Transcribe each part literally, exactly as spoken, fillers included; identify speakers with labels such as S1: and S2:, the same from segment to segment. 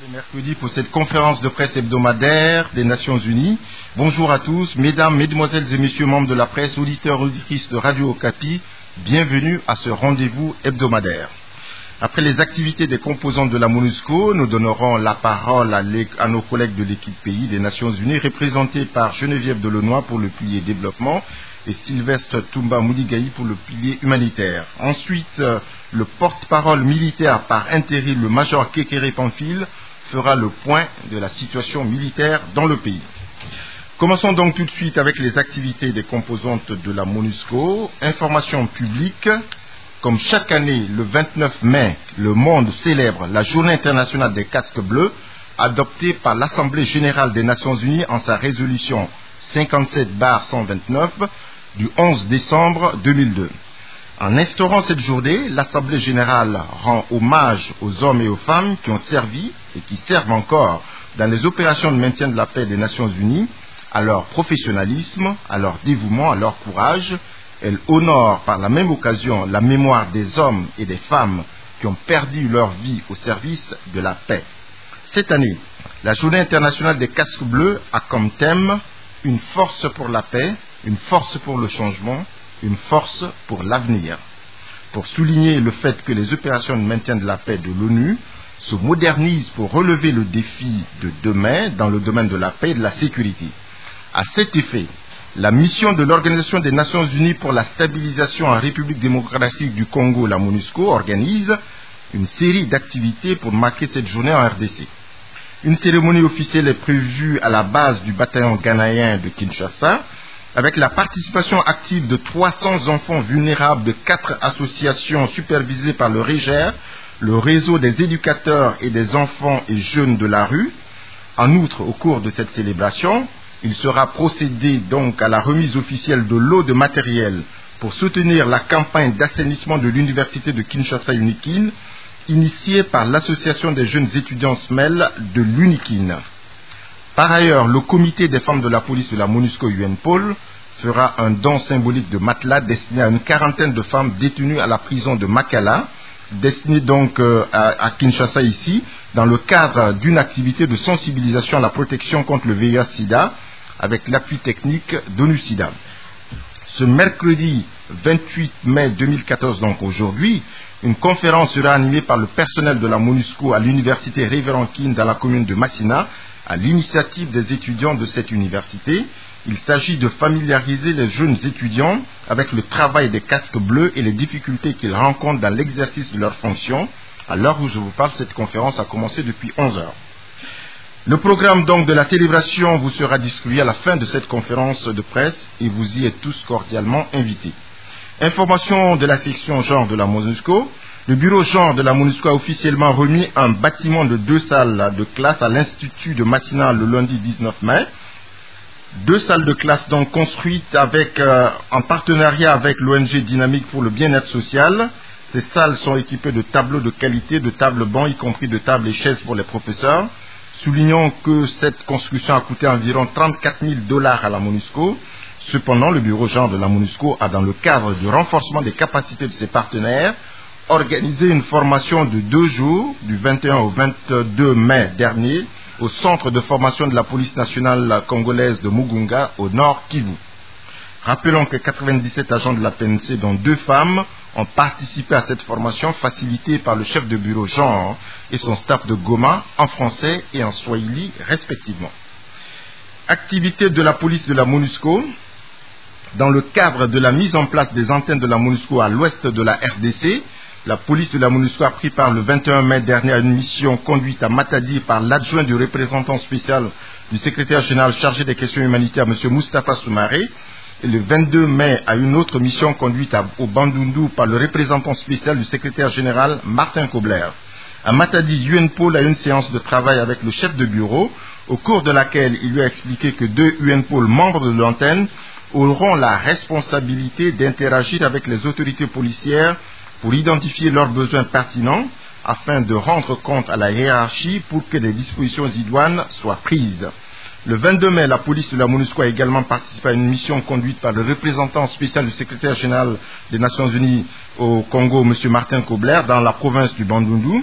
S1: C'est mercredi pour cette conférence de presse hebdomadaire des Nations Unies. Bonjour à tous, mesdames, mesdemoiselles et messieurs membres de la presse, auditeurs, auditrices de Radio Okapi, bienvenue à ce rendez-vous hebdomadaire. Après les activités des composantes de la MONUSCO, nous donnerons la parole à, à nos collègues de l'équipe pays des Nations Unies, représentés par Geneviève Delenoy pour le pilier développement et Sylvestre Toumba Mouligaï pour le pilier humanitaire. Ensuite, le porte-parole militaire par intérim, le major Kekere Pamphile, fera le point de la situation militaire dans le pays. Commençons donc tout de suite avec les activités des composantes de la MONUSCO. Information publique. Comme chaque année, le vingt-neuf mai, le monde célèbre la Journée internationale des casques bleus, adoptée par l'Assemblée générale des Nations unies en sa résolution cinquante-sept cent vingt-neuf du onze décembre deux mille deux. En instaurant cette journée, l'Assemblée générale rend hommage aux hommes et aux femmes qui ont servi et qui servent encore dans les opérations de maintien de la paix des Nations unies, à leur professionnalisme, à leur dévouement, à leur courage. Elle honore par la même occasion la mémoire des hommes et des femmes qui ont perdu leur vie au service de la paix. Cette année, la Journée internationale des casques bleus a comme thème une force pour la paix, une force pour le changement, une force pour l'avenir. Pour souligner le fait que les opérations de maintien de la paix de l'ONU se modernisent pour relever le défi de demain dans le domaine de la paix et de la sécurité. À cet effet, la mission de l'Organisation des Nations Unies pour la stabilisation en République démocratique du Congo, la MONUSCO, organise une série d'activités pour marquer cette journée en R D C. Une cérémonie officielle est prévue à la base du bataillon ghanéen de Kinshasa, avec la participation active de trois cents enfants vulnérables de quatre associations supervisées par le REGER, le réseau des éducateurs et des enfants et jeunes de la rue. En outre, au cours de cette célébration, il sera procédé donc à la remise officielle de lots de matériel pour soutenir la campagne d'assainissement de l'université de Kinshasa Unikin, initiée par l'association des jeunes étudiants S M E L de l'Unikin. Par ailleurs, le comité des femmes de la police de la MONUSCO U N P O L fera un don symbolique de matelas destiné à une quarantaine de femmes détenues à la prison de Makala, destiné donc euh, à, à Kinshasa ici, dans le cadre d'une activité de sensibilisation à la protection contre le V I H sida, avec l'appui technique d'ONU-SIDA. Ce mercredi vingt-huit mai deux mille quatorze, donc aujourd'hui, une conférence sera animée par le personnel de la MONUSCO à l'université Révérend King dans la commune de Massina, à l'initiative des étudiants de cette université. Il s'agit de familiariser les jeunes étudiants avec le travail des casques bleus et les difficultés qu'ils rencontrent dans l'exercice de leurs fonctions. À l'heure où je vous parle, cette conférence a commencé depuis onze heures. Le programme donc de la célébration vous sera distribué à la fin de cette conférence de presse et vous y êtes tous cordialement invités. Information de la section genre de la MONUSCO. Le bureau genre de la MONUSCO a officiellement remis un bâtiment de deux salles de classe à l'Institut de Massina le lundi dix-neuf mai. Deux salles de classe donc construites avec, euh, en partenariat avec l'O N G Dynamique pour le bien-être social. Ces salles sont équipées de tableaux de qualité, de tables bancs, y compris de tables et chaises pour les professeurs. Soulignons que cette construction a coûté environ trente-quatre mille dollars à la MONUSCO. Cependant, le bureau genre de la MONUSCO a, dans le cadre du renforcement des capacités de ses partenaires, organisé une formation de deux jours, du vingt et un au vingt-deux mai dernier, au centre de formation de la police nationale congolaise de Mugunga, au nord Kivu. Rappelons que quatre-vingt-dix-sept agents de la P N C, dont deux femmes, ont participé à cette formation facilitée par le chef de bureau genre et son staff de Goma en français et en swahili respectivement. Activité de la police de la MONUSCO. Dans le cadre de la mise en place des antennes de la MONUSCO à l'ouest de la R D C, la police de la MONUSCO a pris part le vingt et un mai dernier à une mission conduite à Matadi par l'adjoint du représentant spécial du secrétaire général chargé des questions humanitaires, M. Moustapha Soumaré, et le vingt-deux mai à une autre mission conduite à, au Bandundu par le représentant spécial du secrétaire général, Martin Kobler. À Matadi, U N P O L a une séance de travail avec le chef de bureau, au cours de laquelle il lui a expliqué que deux U N P O L membres de l'antenne auront la responsabilité d'interagir avec les autorités policières pour identifier leurs besoins pertinents afin de rendre compte à la hiérarchie pour que des dispositions idoines soient prises. Le vingt-deux mai, la police de la MONUSCO a également participé à une mission conduite par le représentant spécial du secrétaire général des Nations Unies au Congo, M. Martin Kobler, dans la province du Bandundu.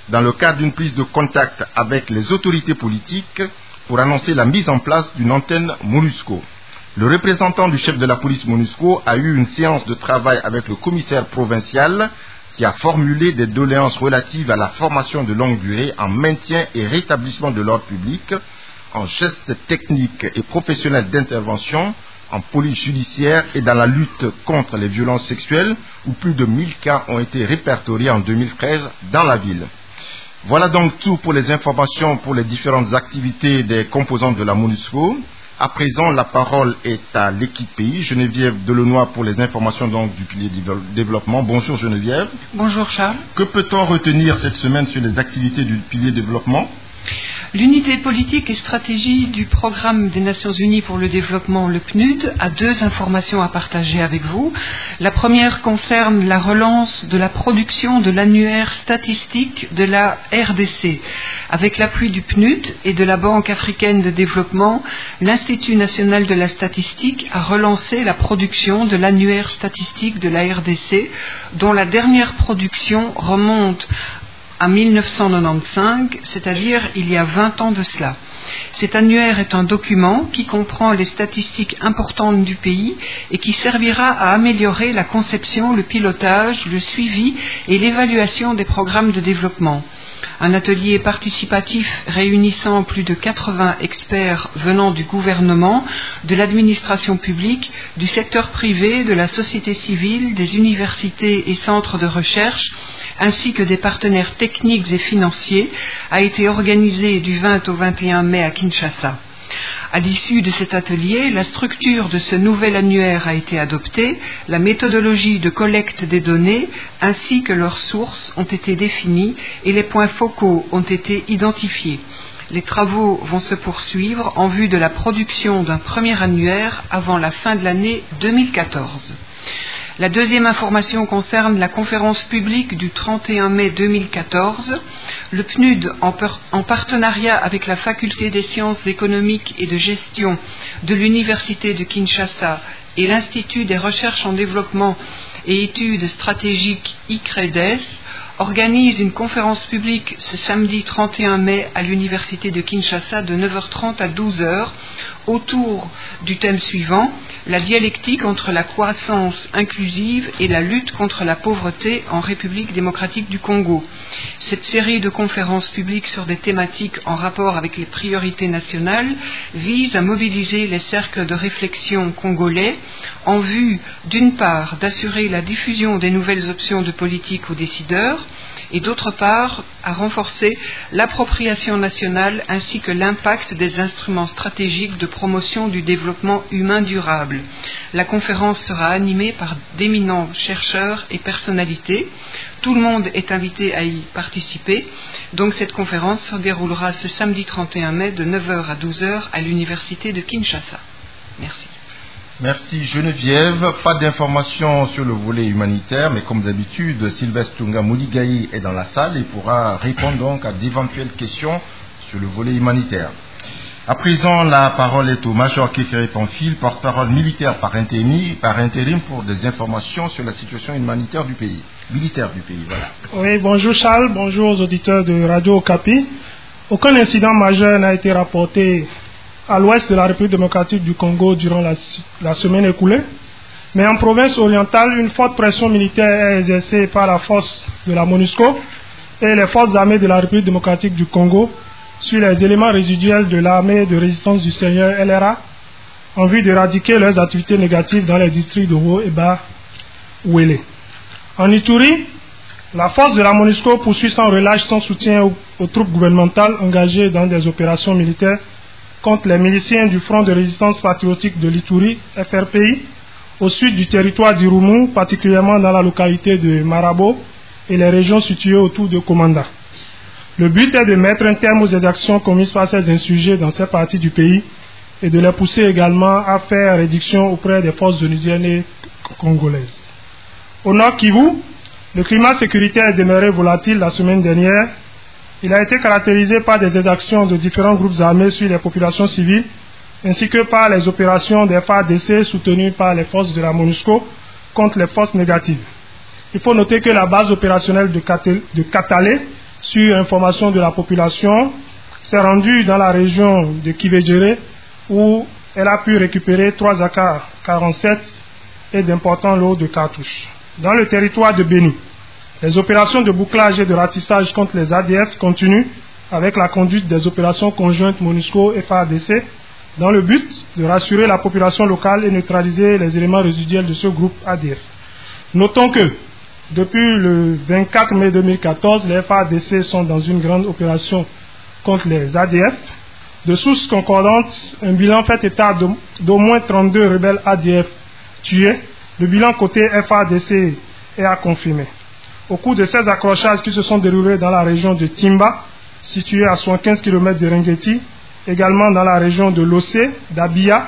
S1: dans le cadre d'une prise de contact avec les autorités politiques pour annoncer la mise en place d'une antenne MONUSCO. Le représentant du chef de la police MONUSCO a eu une séance de travail avec le commissaire provincial qui a formulé des doléances relatives à la formation de longue durée en maintien et rétablissement de l'ordre public, en gestes techniques et professionnels d'intervention, en police judiciaire et dans la lutte contre les violences sexuelles, où plus de mille cas ont été répertoriés en deux mille treize dans la ville. Voilà donc tout pour les informations pour les différentes activités des composantes de la MONUSCO. À présent, la parole est à l'équipe pays. Geneviève Delennoy pour les informations donc du pilier développement. Bonjour Geneviève.
S2: Bonjour Charles.
S1: Que peut-on retenir cette semaine sur les activités du pilier développement ?
S2: L'unité politique et stratégie du Programme des Nations Unies pour le développement, le P N U D, a deux informations à partager avec vous. La première concerne la relance de la production de l'annuaire statistique de la R D C. Avec l'appui du P N U D et de la Banque africaine de développement, l'Institut national de la statistique a relancé la production de l'annuaire statistique de la R D C, dont la dernière production remonte à mille neuf cent quatre-vingt-quinze, c'est-à-dire il y a vingt ans de cela. Cet annuaire est un document qui comprend les statistiques importantes du pays et qui servira à améliorer la conception, le pilotage, le suivi et l'évaluation des programmes de développement. Un atelier participatif réunissant plus de quatre-vingts experts venant du gouvernement, de l'administration publique, du secteur privé, de la société civile, des universités et centres de recherche, ainsi que des partenaires techniques et financiers, a été organisé du vingt au vingt et un mai à Kinshasa. À l'issue de cet atelier, la structure de ce nouvel annuaire a été adoptée, la méthodologie de collecte des données ainsi que leurs sources ont été définies et les points focaux ont été identifiés. Les travaux vont se poursuivre en vue de la production d'un premier annuaire avant la fin de l'année deux mille quatorze. La deuxième information concerne la conférence publique du trente et un mai deux mille quatorze. Le P N U D, en, per- en partenariat avec la Faculté des sciences économiques et de gestion de l'Université de Kinshasa et l'Institut des recherches en développement et études stratégiques I C R E D E S, organise une conférence publique ce samedi trente et un mai à l'Université de Kinshasa de neuf heures trente à douze heures autour du thème suivant: la dialectique entre la croissance inclusive et la lutte contre la pauvreté en République démocratique du Congo. Cette série de conférences publiques sur des thématiques en rapport avec les priorités nationales vise à mobiliser les cercles de réflexion congolais en vue, d'une part, d'assurer la diffusion des nouvelles options de politique aux décideurs, et d'autre part, à renforcer l'appropriation nationale ainsi que l'impact des instruments stratégiques de promotion du développement humain durable. La conférence sera animée par d'éminents chercheurs et personnalités. Tout le monde est invité à y participer. Donc cette conférence se déroulera ce samedi trente et un mai de neuf heures à douze heures à l'Université de Kinshasa. Merci.
S1: Merci Geneviève. Pas d'informations sur le volet humanitaire, mais comme d'habitude, Sylvestre Tunga Mouligaï est dans la salle et pourra répondre donc à d'éventuelles questions sur le volet humanitaire. À présent, la parole est au Major Kékéré Pamphile, porte-parole militaire par intérim, par intérim pour des informations sur la situation humanitaire du pays. Militaire du pays, voilà.
S3: Oui, bonjour Charles, bonjour aux auditeurs de Radio Okapi. Aucun incident majeur n'a été rapporté à l'ouest de la République démocratique du Congo durant la, la semaine écoulée. Mais en province orientale, une forte pression militaire est exercée par la force de la MONUSCO et les forces armées de la République démocratique du Congo sur les éléments résiduels de l'armée de résistance du Seigneur L R A en vue d'éradiquer leurs activités négatives dans les districts de Haut et Bas Ouélé. En Ituri, la force de la MONUSCO poursuit sans relâche son soutien aux, aux troupes gouvernementales engagées dans des opérations militaires contre les miliciens du Front de résistance patriotique de l'Ituri, F R P I, au sud du territoire d'Irumu, particulièrement dans la localité de Marabo et les régions situées autour de Komanda. Le but est de mettre un terme aux exactions commises par ces insurgés dans ces parties du pays et de les pousser également à faire réduction auprès des forces onusiennes et congolaises. Au nord Kivu, le climat sécuritaire est demeuré volatile la semaine dernière. Il a été caractérisé par des exactions de différents groupes armés sur les populations civiles, ainsi que par les opérations des F A R D C soutenues par les forces de la MONUSCO contre les forces négatives. Il faut noter que la base opérationnelle de Katale sur information de la population, s'est rendue dans la région de Kibejere où elle a pu récupérer trois A K quarante-sept et d'importants lots de cartouches. Dans le territoire de Béni, les opérations de bouclage et de ratissage contre les A D F continuent avec la conduite des opérations conjointes MONUSCO et F A R D C dans le but de rassurer la population locale et neutraliser les éléments résiduels de ce groupe A D F. Notons que depuis le vingt-quatre mai deux mille quatorze, les F A R D C sont dans une grande opération contre les A D F. De sources concordantes, un bilan fait état d'au moins trente-deux rebelles A D F tués. Le bilan côté F A R D C est à confirmer. Au cours de ces accrochages qui se sont déroulés dans la région de Timba, située à soixante-quinze kilomètres de Ringeti, également dans la région de Lossé, d'Abia,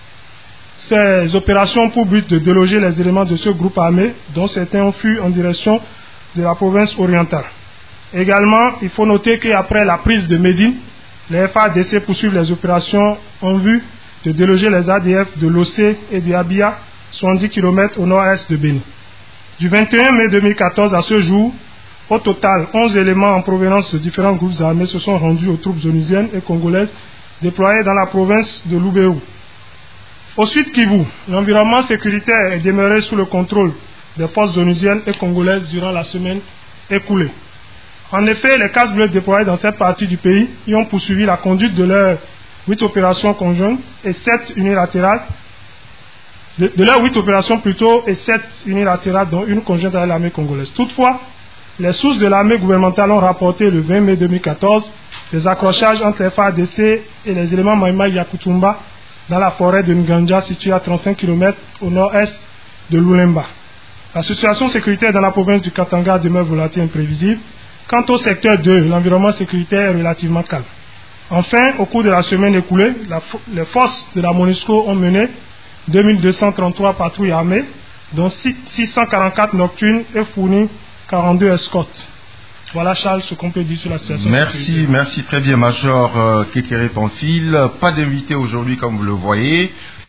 S3: ces opérations ont pour but de déloger les éléments de ce groupe armé, dont certains ont fui en direction de la province orientale. Également, il faut noter qu'après la prise de Médine, les F A R D C poursuivent les opérations en vue de déloger les A D F de Lossé et de Abia, soixante-dix kilomètres au nord-est de Béni. Du vingt et un mai deux mille quatorze à ce jour, au total, onze éléments en provenance de différents groupes armés se sont rendus aux troupes onusiennes et congolaises déployées dans la province de Lubero. Au Sud Kivu, l'environnement sécuritaire est demeuré sous le contrôle des forces onusiennes et congolaises durant la semaine écoulée. En effet, les casques bleus déployés dans cette partie du pays y ont poursuivi la conduite de leurs huit opérations conjointes et sept unilatérales, de, de leurs huit opérations plutôt et sept unilatérales, dont une conjointe avec l'armée congolaise. Toutefois, les sources de l'armée gouvernementale ont rapporté le vingt mai deux mille quatorze des accrochages entre les F A R D C et les éléments Maïmaï Yakutumba dans la forêt de Nganja située à trente-cinq kilomètres au nord-est de Lulemba. La situation sécuritaire dans la province du Katanga demeure volatile et imprévisible. Quant au secteur deux, l'environnement sécuritaire est relativement calme. Enfin, au cours de la semaine écoulée, la, les forces de la MONUSCO ont mené deux mille deux cent trente-trois patrouilles armées, dont six cent quarante-quatre nocturnes et fourni quarante-deux escortes. Voilà, Charles, ce qu'on peut dire sur la situation.
S1: Merci, merci très bien, Major euh, Kekere Pamphile. Pas d'invité aujourd'hui, comme vous le voyez.